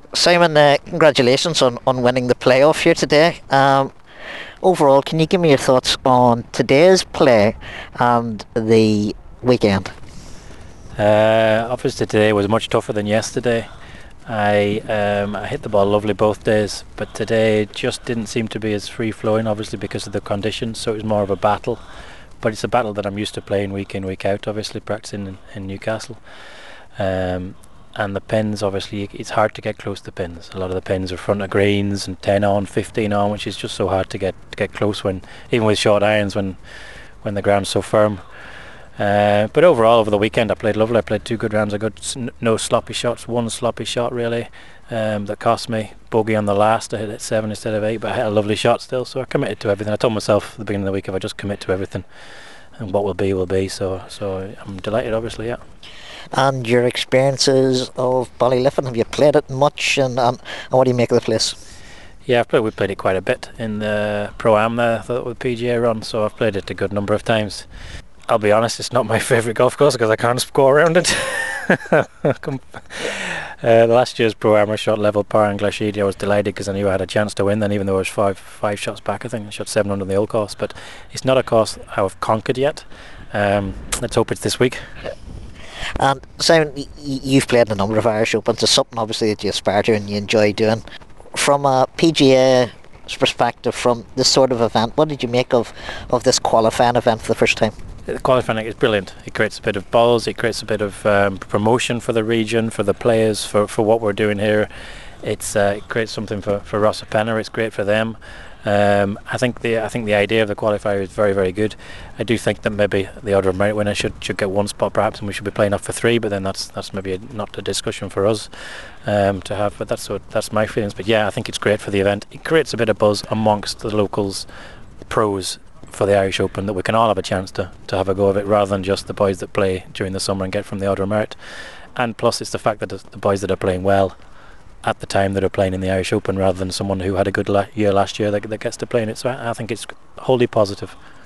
Simon, congratulations on winning the playoff here today. Overall, can you give me your thoughts on today's play and the weekend? Obviously today was much tougher than yesterday. I hit the ball lovely both days, but today just didn't seem to be as free flowing, obviously because of the conditions, so it was more of a battle. But it's a battle that I'm used to playing week in, week out, obviously practicing in Newcastle. And the pins, obviously it's hard to get close to pins. A lot of the pins are front of greens and 10 on, 15 on, which is just so hard to get close when, even with short irons, when the ground's so firm. But overall, over the weekend, I played lovely. I played 2 good rounds. I got no sloppy shots. One sloppy shot really that cost me bogey on the last. I hit it 7 instead of 8, but I had a lovely shot still. So I committed to everything. I told myself at the beginning of the week, if I just commit to everything, and what will be will be. So I'm delighted, obviously, yeah. And your experiences of Ballyliffin, have you played it much, and what do you make of the place? Yeah, we played it quite a bit in the Pro-Am there, with PGA run, so I've played it a good number of times. I'll be honest, it's not my favourite golf course because I can't score around it. Last year's Pro-Am I shot level par in Glashidi. I was delighted because I knew I had a chance to win then, even though I was five shots back. I think I shot 7 under the old course, but it's not a course I've conquered yet. Let's hope it's this week. And Simon, you've played in a number of Irish Opens. It's something obviously that you aspire to and you enjoy doing. From a PGA perspective, from this sort of event, what did you make of this qualifying event for the first time? The qualifying is brilliant. It creates a bit of buzz, it creates a bit of promotion for the region, for the players, for what we're doing here. It creates something for Ross Penner. It's great for them. I think the idea of the qualifier is very, very good. I do think that maybe the order of merit winner should get 1 spot perhaps, and we should be playing up for 3. But then that's maybe not a discussion for us to have. But that's my feelings. But yeah, I think it's great for the event. It creates a bit of buzz amongst the locals, pros for the Irish Open, that we can all have a chance to have a go of it, rather than just the boys that play during the summer and get from the order of merit. And plus, it's the fact that the boys that are playing well at the time that are playing in the Irish Open, rather than someone who had a good year last year that gets to play in it. So I think it's wholly positive.